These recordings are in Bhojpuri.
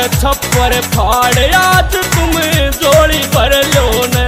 छप्पर फाड़ आज तुम जोड़ी भर लो ने।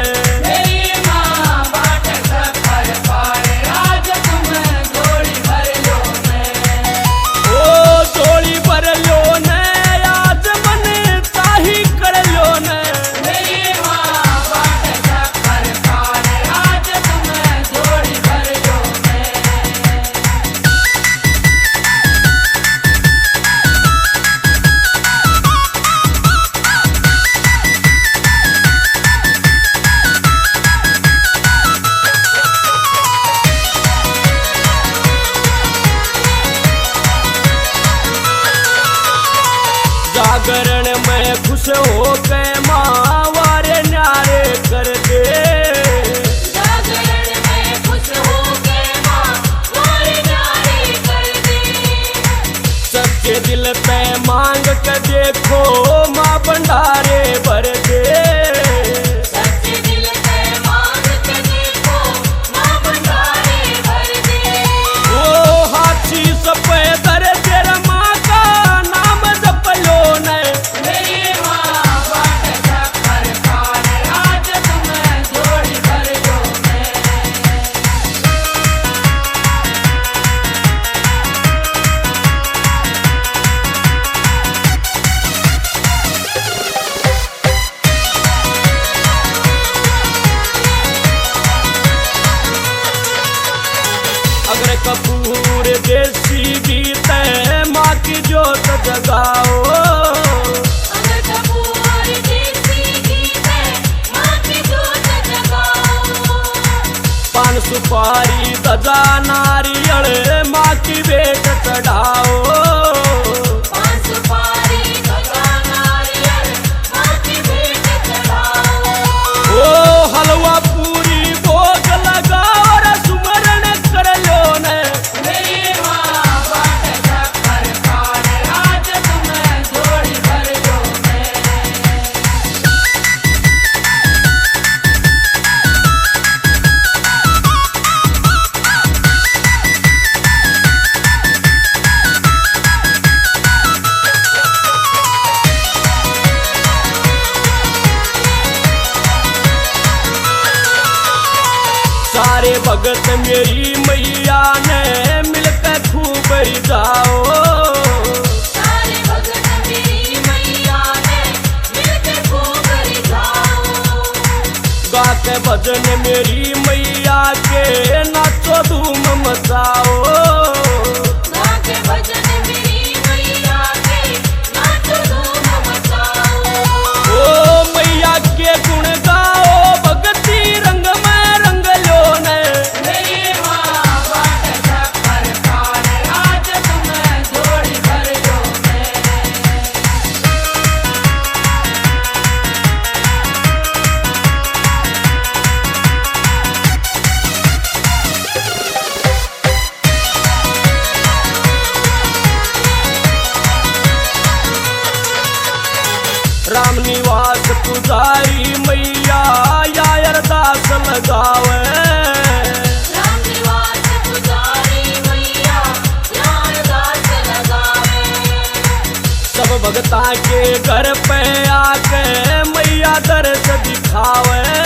जागरण में खुश हो गए मावारे न्यारे कर दे। जागरण में खुश हो गए मावारे न्यारे कर दे। सबके दिल पे मांग के देखो माँ भंडारे भर दे। सबके दिल पे मांग के देखो माँ भंडारे भर दे। ओ हाथी सफेदर तेरा माँ का नाम जप लो ने। मेरी माँ बाट छप्पर फाड़ आज तुम जोड़ी भर लो ने। अगर कपूर देसी गीत है माँ की जोत जगाओ। अगर कपूर देसी गीत है माँ की जोत जगाओ। पान सुपारी दजा नारियल माँ की भेंट चढ़ाओ। पान सुपारी दजा नारियल माँ की भेंट चढ़ाओ। ओ हलवा पूरी भोग लगाओ और सुमरण कर लो ने। मेरी माँ बाट छप्पर फाड़ आज तुम जोड़ी भर लो ने। सारे भगत मेरी मैया ने मिलकर खूब रिझाओ। सारे भगत मेरी मैया ने मिलकर खूब रिझाओ। गा के भजन मेरी मैया के नाचो धूम मचाओ। गा के भजन मेरी मैया के नाचो धूम मचाओ। ओ मैया के गुण गाओ भगती रंग में रंग लो ने। मेरी माँ बाट छप्पर फाड़ आज तुम जोड़ी भर लो ने। राम निवास पुजारी मैया या अरदास लगावे। राम निवास पुजारी मैया या अरदास लगावे। सब भगता के घर पे आके मैया दर्श दिखावे।